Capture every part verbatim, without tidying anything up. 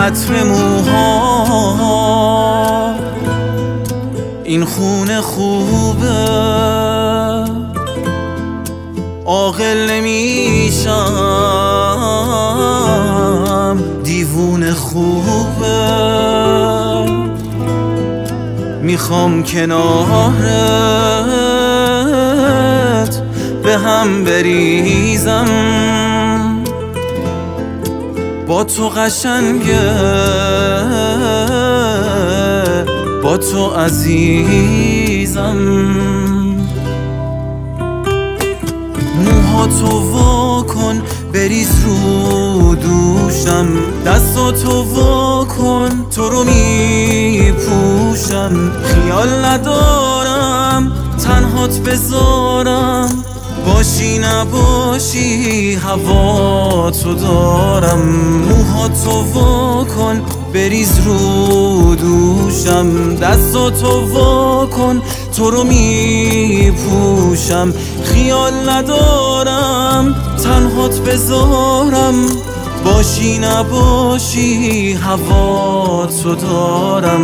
عطر موها این خونه خوبه، عاقل نمیشم، دیوونه خوبه. میخوام کنارت به هم بریزم، با تو قشنگه، با تو عزیزم. موهاتو وا کن بریز رو دوشم، دستاتو وا کن تو رو میپوشم. خیال ندارم تنهات بذارم، باشی نباشی هوا تو دارم. موهاتو وا کن بریز رو دوشم، دستاتو وا کن تو رو میپوشم. خیال ندارم تنهات بذارم، باشی نباشی هوا تو دارم.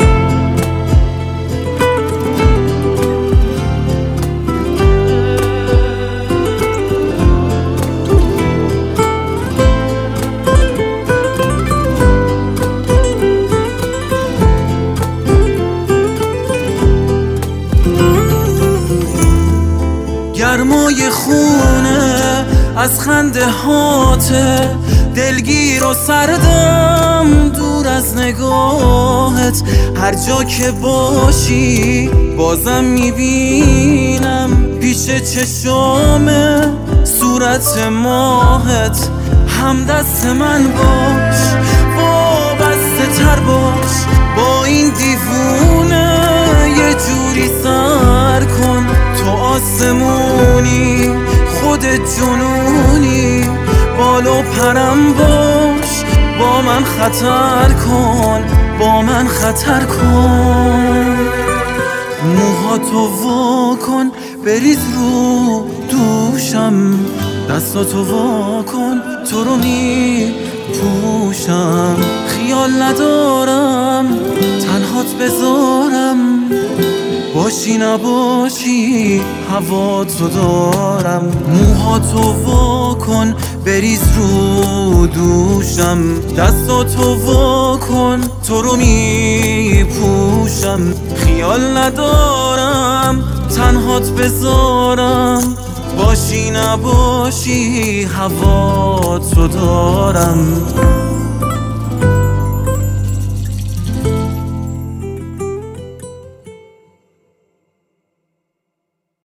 گرمای خونه از خنده هاته، دلگیر و سردم دور از نگاهت. هر جا که باشی بازم میبینم پیش چشامه صورت ماهت. همدست من باش، وابسته تر باش با این دیوونه، یه جوری سر کن. تو آسمونی خودت جنونی، بالو پرم باش، با من خطر کن، با من خطر کن. موهاتو وا کن بریز رو دوشم، دستاتو وا کن تو رو می پوشم. خیال ندارم تنهات بذارم، باشی نباشی هوا تو دارم. موهاتو وا کن بریز رو دوشم، دستاتو وا کن تو رو میپوشم. خیال ندارم تنهات بذارم، باشی نباشی هوا تو دارم.